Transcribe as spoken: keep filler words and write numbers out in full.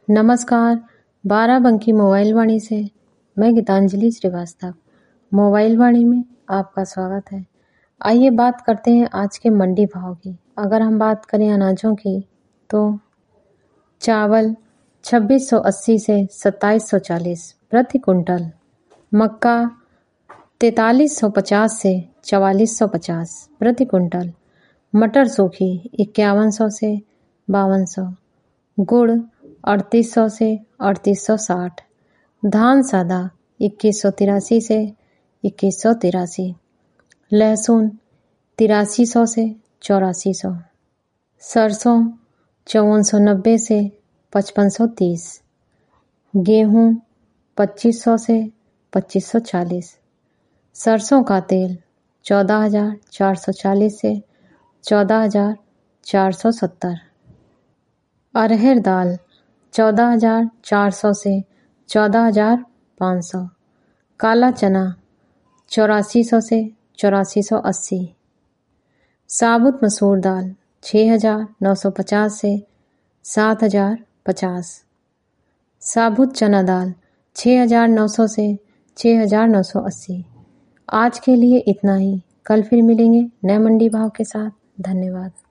नमस्कार, बाराबंकी मोबाइल वाणी से मैं गीतांजलि श्रीवास्तव। मोबाइल वाणी में आपका स्वागत है। आइए बात करते हैं आज के मंडी भाव की। अगर हम बात करें अनाजों की तो चावल छब्बीस सौ अस्सी से सत्ताईस सौ चालीस प्रति कुंटल, मक्का तैतालीस सौ पचास से चवालीस सौ पचास प्रति कुंटल, मटर सूखी इक्यावन सौ से बावन सौ, गुड़ अड़तीस सौ से अड़तीस सौ साठ, धान सादा इक्कीस सौ तिरासी से इक्कीस सौ तिरासी, लहसुन तिरासी सौ से चौरासी सौ, सरसों चौवन सौ नब्बे से पचपन सौ तीस, गेहूँ पच्चीस सौ से पच्चीस सौ चालीस, सरसों का तेल चौदह हजार चार सौ चालीस से चौदह हजार चार सौ सत्तर, अरहर दाल चौदह हजार चार सौ से चौदह हजार पाँच सौ, काला चना चौरासी सौ से चौरासी सौ अस्सी, साबुत मसूर दाल छः हजार नौ सौ पचास से सात हजार पचास, साबुत चना दाल छः हजार नौ सौ से छः हजार नौ सौ अस्सी। आज के लिए इतना ही। कल फिर मिलेंगे नए मंडी भाव के साथ। धन्यवाद।